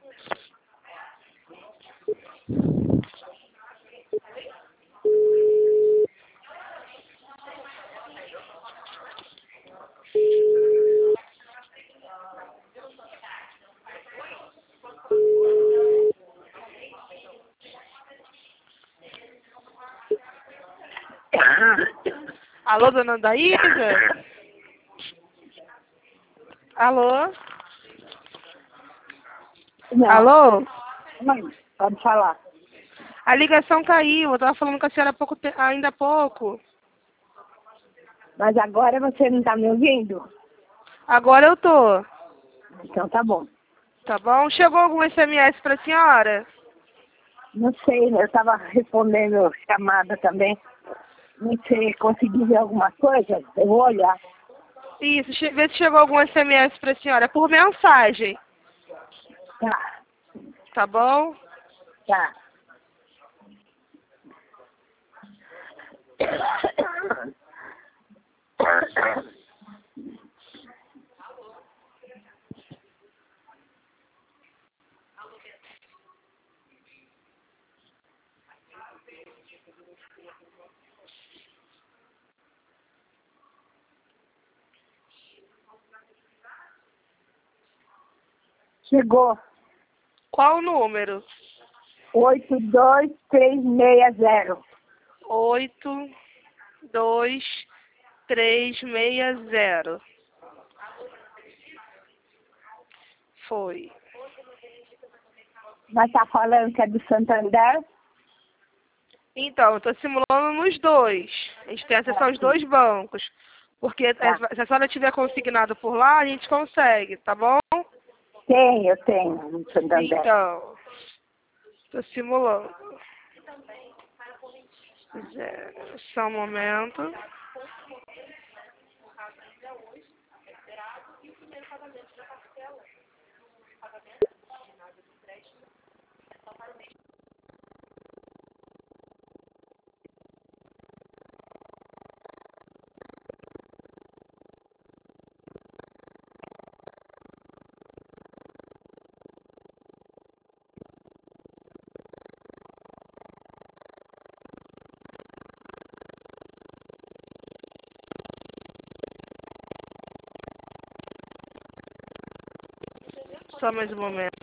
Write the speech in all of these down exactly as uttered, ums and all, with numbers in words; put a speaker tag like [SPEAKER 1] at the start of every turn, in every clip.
[SPEAKER 1] Alô, dona Daísa? Alô?
[SPEAKER 2] Não.
[SPEAKER 1] Alô?
[SPEAKER 2] Não, pode falar.
[SPEAKER 1] A ligação caiu. Eu tava falando com a senhora há pouco te... ainda há pouco.
[SPEAKER 2] Mas agora você não está me ouvindo?
[SPEAKER 1] Agora eu tô.
[SPEAKER 2] Então tá bom.
[SPEAKER 1] Tá bom? Chegou algum S M S pra senhora?
[SPEAKER 2] Não sei, eu estava respondendo chamada também. Não sei, consegui ver alguma coisa? Eu vou olhar.
[SPEAKER 1] Isso, che- vê se chegou algum S M S pra senhora. Por mensagem.
[SPEAKER 2] Tá,
[SPEAKER 1] Tá bom?
[SPEAKER 2] tá. Chegou.
[SPEAKER 1] Qual o número?
[SPEAKER 2] oito dois três seis zero.
[SPEAKER 1] Oito, dois, três, seis, zero. Foi.
[SPEAKER 2] Mas tá falando que é do Santander?
[SPEAKER 1] Então, eu tô simulando nos dois. A gente tem acesso aos dois bancos. Porque
[SPEAKER 2] Tá.
[SPEAKER 1] se a senhora tiver consignado por lá, a gente consegue, tá bom?
[SPEAKER 2] Tem, eu tenho no Santander.
[SPEAKER 1] Então, tô simulando. Zero. Só um momento. Só mais um momento.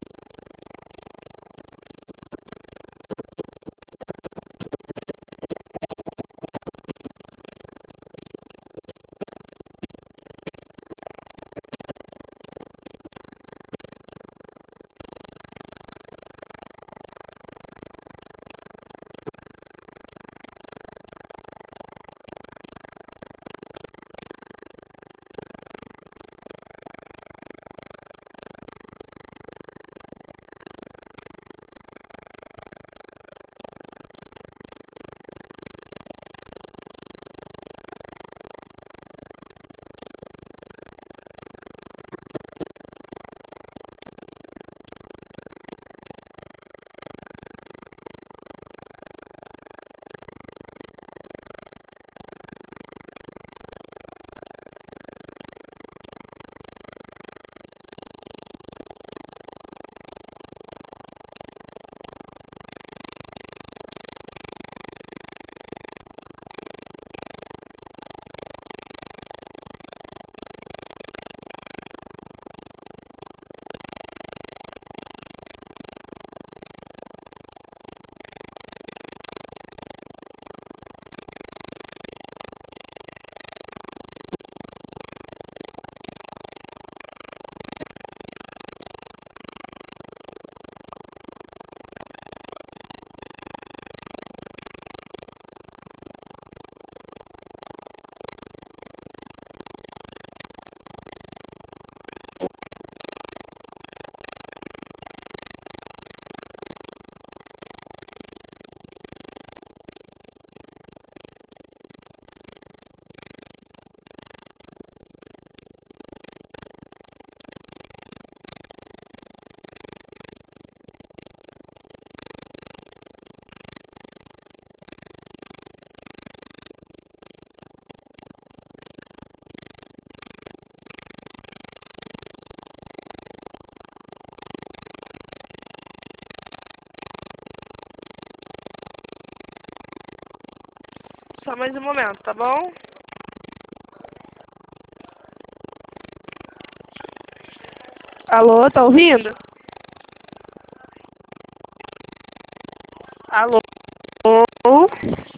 [SPEAKER 1] Só mais um momento, tá bom? Alô, tá ouvindo? Alô?